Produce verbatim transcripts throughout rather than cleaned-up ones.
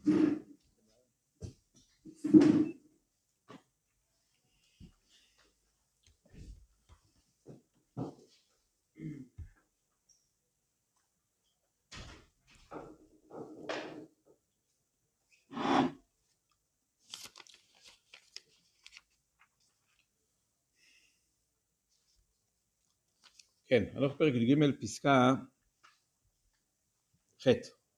כן, הלוך פרק ג' פסקה ח'.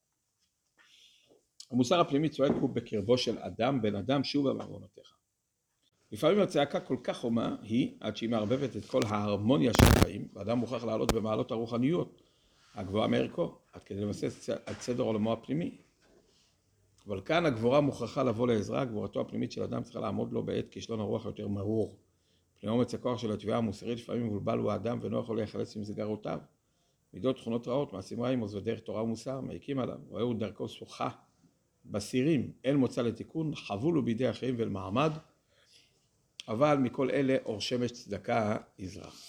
המוסר הפנימי צועק הוא בקרבו של אדם, בן אדם שובה מעוונותיך. לפעמים הצעקה כל כך חומה היא עד שהיא מערבבת את כל ההרמוניה של החיים, ואדם מוכרח לעלות במעלות הרוחניות הגבוהה מערכו, עד כדי לבסס על סדר עולמו הפנימי. אבל כאן הגבורה מוכרחה לבוא לעזרה, גבורתו הפנימית של אדם צריכה לעמוד לו בעת כישלון הרוח יותר מרור. פני אומץ הכוח של התביעה המוסרית לפעמים מבולבל הוא האדם ואינו יכול להיחלץ ממסגרותיו. מידות תכונות רעות, מעשים רעים, עוז ודרך תורה ומוסר, מעיקים עליו, רואה דרכו שוחה בסירים, אין מוצא לתיקון, חבול הוא בידי החיים ואל מעמד, אבל מכל אלה אור שמש צדקה יזרח.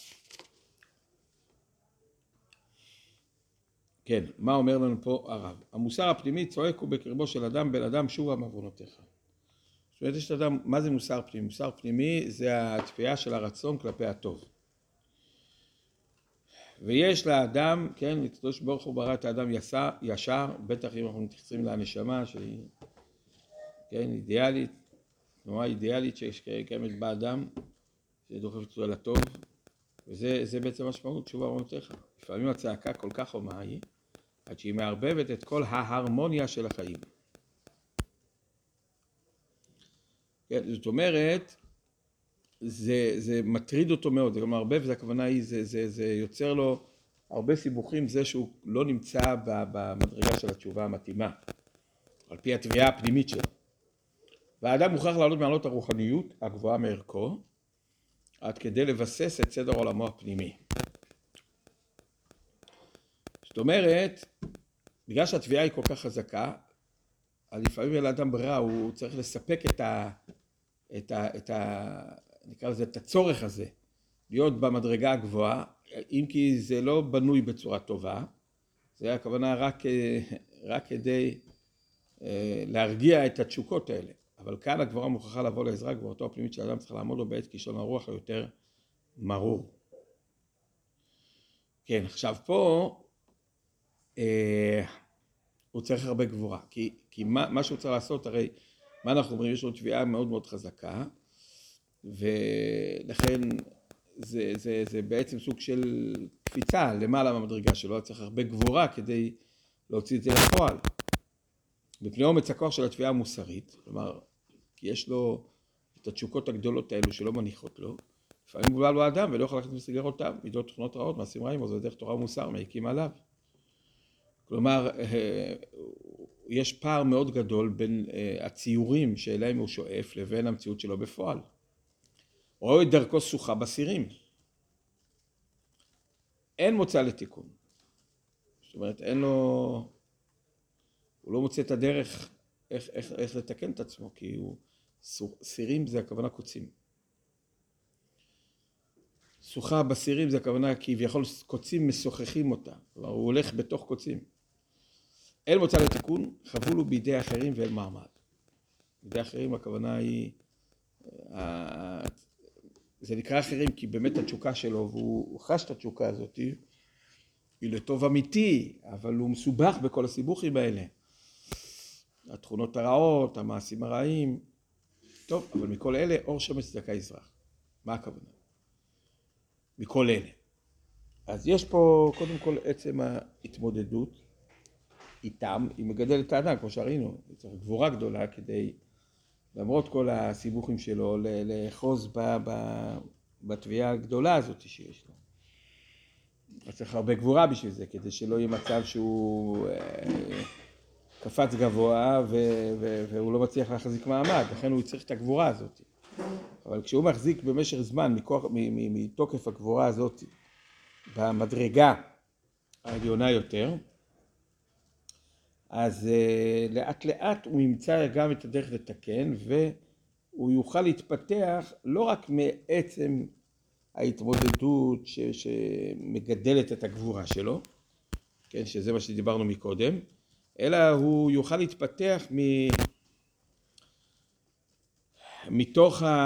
כן, מה אומר לנו פה הרב? המוסר הפנימי צועק הוא בקרבו של אדם, בן אדם שובה מעוונותיך. זאת אומרת, יש את אדם, מה זה מוסר פנימי? מוסר פנימי זה התפייה של הרצון כלפי הטוב. ויש לאדם, כן, הקדוש ברוך הוא ברא את האדם ישר, ישר, בטח אם אנחנו מתייחסים לנשמה שהיא, כן, אידיאלית, תנועה אידיאלית שיש קיימת באדם, שדוחפת אותו לטוב, וזה זה בעצם משמעות שובה מעוונותיך. לפעמים הצעקה כל כך חומה היא, עד שהיא מערבבת את כל ההרמוניה של החיים. כן, זאת אומרת, זה, זה מטריד אותו מאוד, זה גם מערבב, זה הכוונה היא, זה, זה, זה יוצר לו הרבה סיבוכים, זה שהוא לא נמצא במדרגה של התשובה המתאימה, על פי התביעה הפנימית שלו. והאדם מוכרח לעלות מעלות הרוחניות הגבוהה מערכו, עד כדי לבסס את סדר עולמו הפנימי. זאת אומרת, בגלל שהתביעה היא כל כך חזקה, אז לפעמים אל האדם ברירה, הוא צריך לספק את ה... את ה... את ה... נקרא לזה את הצורך הזה, להיות במדרגה הגבוהה, אם כי זה לא בנוי בצורה טובה, זה הכוונה רק, רק כדי להרגיע את התשוקות האלה. אבל כאן הגבורה מוכרחה לבוא לעזרה, גבורתו הפנימית של האדם צריך לעמוד לו בעת כישלון הרוח היותר מרור. כן, עכשיו פה אה, הוא צריך הרבה גבורה, כי, כי מה, מה שהוא צריך לעשות, הרי מה אנחנו אומרים, יש לו תביעה מאוד מאוד חזקה, ולכן זה, זה, זה בעצם סוג של קפיצה למעלה מהמדרגה שלו, צריך הרבה גבורה כדי להוציא את זה לפועל. בפני אומץ הכוח של התביעה המוסרית, כלומר, כי יש לו את התשוקות הגדולות האלו שלא מניחות לו, לפעמים מבולבל הוא האדם ולא יכול ללכת מסגרותיו, מידות תכונות רעות, מעשים רעים, עוז דרך תורה ומוסר, מעיקים עליו. כלומר, יש פער מאוד גדול בין הציורים שאליהם הוא שואף לבין המציאות שלו בפועל. רואה את דרכו שוחה בסירים. אין מוצא לתיקון. זאת אומרת, אין לו... הוא לא מוצא את הדרך איך, איך, איך לתקן את עצמו, כי הוא... סירים זה הכוונה קוצים. שוחה בסירים זה הכוונה כביכול קוצים משוחחים אותה. כלומר, הוא הולך בתוך קוצים. אין מוצא לתיקון, חבול הוא בידי אחרים ואין מעמד. בידי אחרים הכוונה היא... זה נקרא אחרים כי באמת התשוקה שלו, והוא חש את התשוקה הזאת, היא לטוב אמיתי, אבל הוא מסובך בכל הסיבוכים האלה. התכונות הרעות, המעשים הרעים. טוב, אבל מכל אלה אור שמש צדקה יזרח. מה הכוונה? מכל אלה. אז יש פה קודם כל עצם ההתמודדות איתם, היא מגדלת את האדם, כמו שראינו, צריך גבורה גדולה כדי, למרות כל הסיבוכים שלו, לאחוז בתביעה הגדולה הזאת שיש לו. אז צריך הרבה גבורה בשביל זה, כדי שלא יהיה מצב שהוא קפץ גבוה והוא לא מצליח להחזיק מעמד, לכן הוא צריך את הגבורה הזאת. אבל כשהוא מחזיק במשך זמן מתוקף הגבורה הזאת במדרגה העליונה יותר, אז לאט לאט הוא ימצא גם את הדרך לתקן, והוא יוכל להתפתח לא רק מעצם ההתמודדות ש, שמגדלת את הגבורה שלו, כן, שזה מה שדיברנו מקודם, אלא הוא יוכל להתפתח מ... מתוך, ה...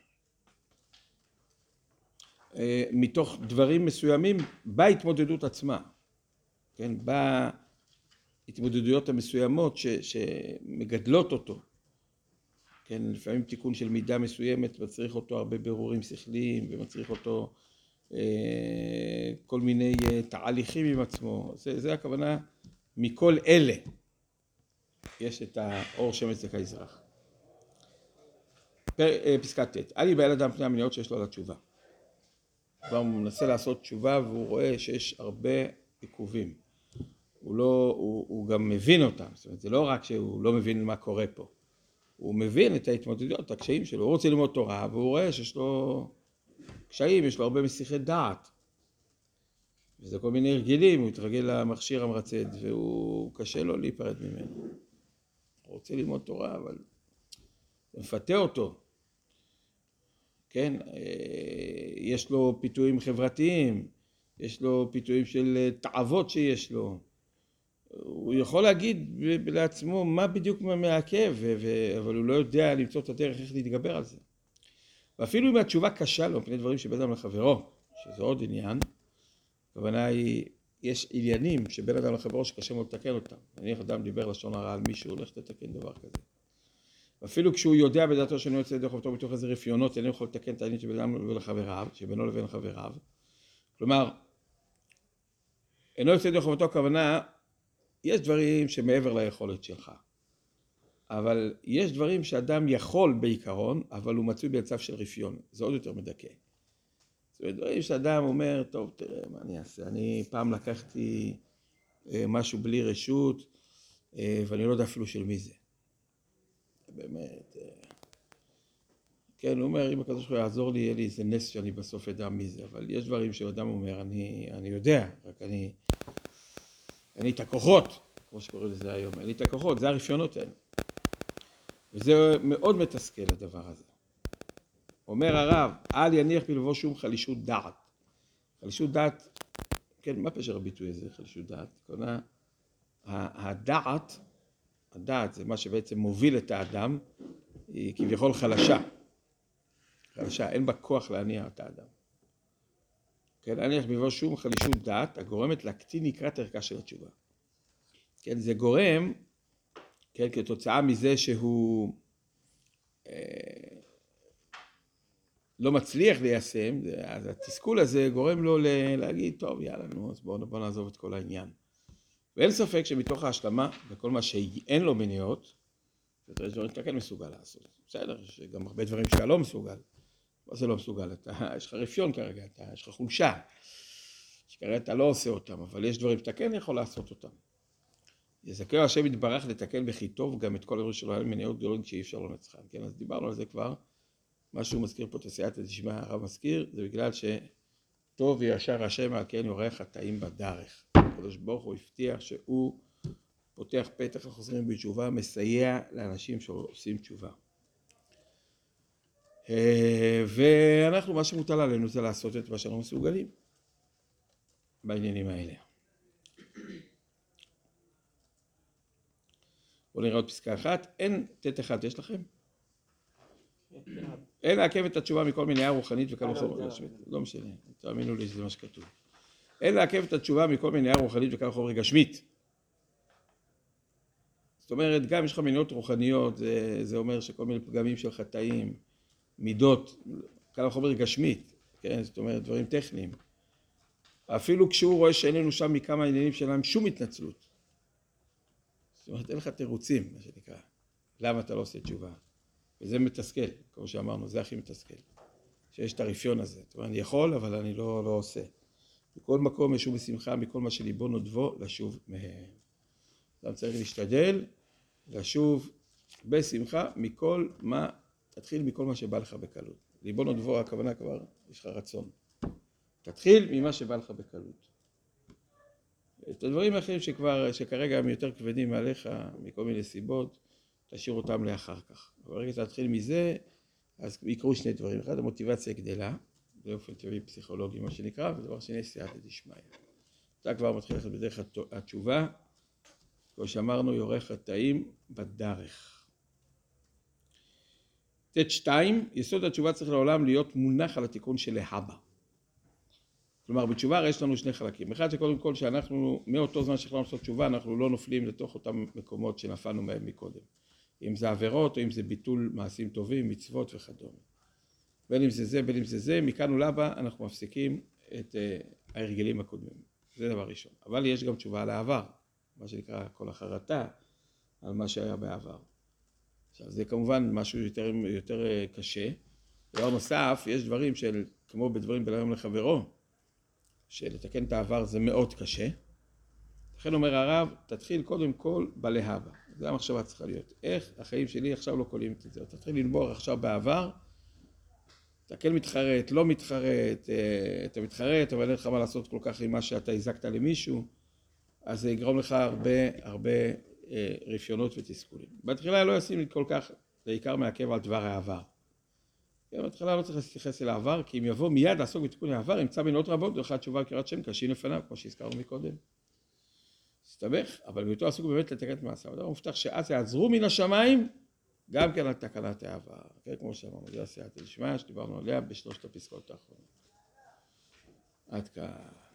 מתוך דברים מסוימים בהתמודדות עצמה, כן? בהתמודדויות המסוימות ש... שמגדלות אותו. כן, לפעמים תיקון של מידה מסוימת מצריך אותו הרבה ברורים שכליים ומצריך אותו אה, כל מיני אה, תהליכים עם עצמו. זה, זה הכוונה, מכל אלה יש את האור שמש צדקה יזרח. פר, אה, פסקה ט', אל ייבהל אדם פני המניעות שיש לו על התשובה. הוא מנסה לעשות תשובה והוא רואה שיש הרבה עיכובים. הוא, לא, הוא, הוא גם מבין אותם, זאת אומרת, זה לא רק שהוא לא מבין מה קורה פה. הוא מבין את ההתמודדויות, את הקשיים שלו, הוא רוצה ללמוד תורה, והוא רואה שיש לו קשיים, יש לו הרבה מסיחי דעת. וזה כל מיני הרגילים, הוא התרגל למכשיר המרצד, והוא קשה לו להיפרד ממנו. הוא רוצה ללמוד תורה, אבל זה מפתה אותו. כן, יש לו פיתויים חברתיים, יש לו פיתויים של תאוות שיש לו. הוא יכול להגיד לעצמו מה בדיוק מעכב, אבל הוא לא יודע למצוא את הדרך איך להתגבר על זה. ואפילו אם התשובה קשה לו, מפני דברים שבין אדם לחברו, שזה עוד עניין, הכוונה היא, יש עניינים שבין אדם לחברו שקשה מאוד לתקן אותם. נניח אדם דיבר לשון הרע על מישהו, הולך לתקן דבר כזה. ואפילו כשהוא יודע בדעתו שאני יוצא דרך אותו בתוך איזה רפיונות, אינו יכול לתקן את העניין שבין אדם לחבריו, שבינו לבין חבריו. כלומר, אינו יוצא דרך אותו הכוונה, יש דברים שמעבר ליכולת שלך, אבל יש דברים שאדם יכול בעיקרון, אבל הוא מצוי במצב של רפיון, זה עוד יותר מדכא. זאת אומרת, דברים שאדם אומר, טוב, תראה, מה אני אעשה? אני פעם לקחתי משהו בלי רשות, ואני לא יודע אפילו של מי זה. באמת, כן, הוא אומר, אם הקדוש ברוך הוא יעזור לי, יהיה לי איזה נס שאני בסוף אדע מי זה, אבל יש דברים שאדם אומר, אני, אני יודע, רק אני... אין לי את הכוחות, כמו שקורא לזה היום, אין לי את הכוחות, זה הרפיונות האלה. וזה מאוד מתסכל הדבר הזה. אומר הרב, אל יניח בלבו שום חלישות דעת. חלישות דעת, כן, מה פשר הביטוי הזה, חלישות דעת? כלומר, הדעת, הדעת זה מה שבעצם מוביל את האדם, היא כביכול חלשה. חלשה, אין בה כוח להניע את האדם. כן, להניח בלבו שום חלישות דעת, הגורמת להקטין נקרת ערכה של התשובה. כן, זה גורם, כן, כתוצאה מזה שהוא אה, לא מצליח ליישם, אז התסכול הזה גורם לו להגיד, טוב, יאללה, נו, אז בואו בוא נעזוב את כל העניין. ואין ספק שמתוך ההשלמה, וכל מה שאין לו מניעות, זה דברים שאתה כן מסוגל לעשות. בסדר, יש גם הרבה דברים שאתה לא מסוגל. מה זה לא מסוגל? אתה, יש לך רפיון כרגע, אתה, יש לך חולשה. שכרגע אתה לא עושה אותם, אבל יש דברים שאתה כן יכול לעשות אותם. יזכהו השם יתברך לתקן בכי טוב גם את כל הדברים שלו, אין מניעות גדולות שאי אפשר לנצחן. כן, אז דיברנו על זה כבר. מה שהוא מזכיר פה, תסייעתא דשמיא, הרב מזכיר, זה בגלל שטוב וישר השם על כן יורה חטאים בדרך. הקדוש ברוך הוא הבטיח שהוא פותח פתח לחוזרים בתשובה, מסייע לאנשים שעושים תשובה. ואנחנו, מה שמוטל עלינו זה לעשות את מה שאנחנו מסוגלים בעניינים האלה. בואו נראה עוד פסקה אחת, אין תת אחד, יש לכם? אין לעכב את התשובה מכל מניעה רוחנית וקל וחומר גשמית. לא משנה, תאמינו לי שזה מה שכתוב. אין לעכב את התשובה מכל מניעה רוחנית וקל וחומר גשמית. זאת אומרת, גם יש לך מניעות רוחניות, זה, זה אומר שכל מיני פגמים של חטאים, מידות, קל וחומר גשמית, כן? זאת אומרת, דברים טכניים. אפילו כשהוא רואה שאין לנו שם מכמה עניינים שלהם שום התנצלות. זאת אומרת, אין לך תירוצים, מה שנקרא. למה אתה לא עושה תשובה? וזה מתסכל, כמו שאמרנו, זה הכי מתסכל. שיש את הרפיון הזה. זאת אומרת, אני יכול, אבל אני לא, לא עושה. בכל מקום ישוב בשמחה, מכל מה שליבו נודבו, לשוב מהם. אדם צריך להשתדל, לשוב בשמחה, מכל מה, תתחיל מכל מה שבא לך בקלות. ליבו נודבו, הכוונה כבר, יש לך רצון. תתחיל ממה שבא לך בקלות. את הדברים האחרים שכבר, שכרגע הם יותר כבדים עליך, מכל מיני סיבות, תשאיר אותם לאחר כך. אבל רגע תתחיל מזה, אז יקרו שני דברים. אחד, המוטיבציה גדלה, באופן טבעי פסיכולוגי, מה שנקרא, ודבר שני, סייעתא דשמיא. אתה כבר מתחיל ללכת בדרך התשובה, כמו שאמרנו, יורה חטאים בדרך. ט' שתיים, יסוד התשובה צריך לעולם להיות מונח על התיקון של להבא. כלומר, בתשובה הרי יש לנו שני חלקים. אחד שקודם כל שאנחנו, מאותו זמן שהחלטנו לעשות תשובה, אנחנו לא נופלים לתוך אותם מקומות שנפלנו מהם מקודם. אם זה עבירות או אם זה ביטול מעשים טובים, מצוות וכדומה. בין אם זה זה, בין אם זה זה, מכאן ולהבא אנחנו מפסיקים את uh, ההרגלים הקודמים. זה דבר ראשון. אבל יש גם תשובה על העבר, מה שנקרא כל החרטה על מה שהיה בעבר. עכשיו, זה כמובן משהו יותר, יותר uh, קשה. דבר נוסף, יש דברים של, כמו בדברים בין היום לחברו, שלתקן את העבר זה מאוד קשה. לכן אומר הרב, תתחיל קודם כל בלהבא. זה המחשבה צריכה להיות. איך החיים שלי עכשיו לא קולים את זה. תתחיל לנבור עכשיו בעבר, אתה כן מתחרט, לא מתחרט, אתה מתחרט, אבל אין לך מה לעשות כל כך עם מה שאתה הזקת למישהו, אז זה יגרום לך הרבה, הרבה רפיונות ותסכולים. בתחילה לא ישים לי כל כך, זה עיקר מעכב על דבר העבר. בתחילה לא צריך להתייחס אל העבר, כי אם יבוא מיד לעסוק בתיקון העבר, ימצא מינות רבות, דרך התשובה קריאת שם קשים לפניו, כמו שהזכרנו מקודם. הסתבך, אבל ביתו עסוק באמת לתקן את מעשיו. הדבר מובטח שאז יעזרו מן השמיים, גם כן על תקנת העבר. כן, כמו שאמרנו, זה הסייעתא דשמיא, שדיברנו עליה בשלושת הפסקאות האחרונות. עד כאן.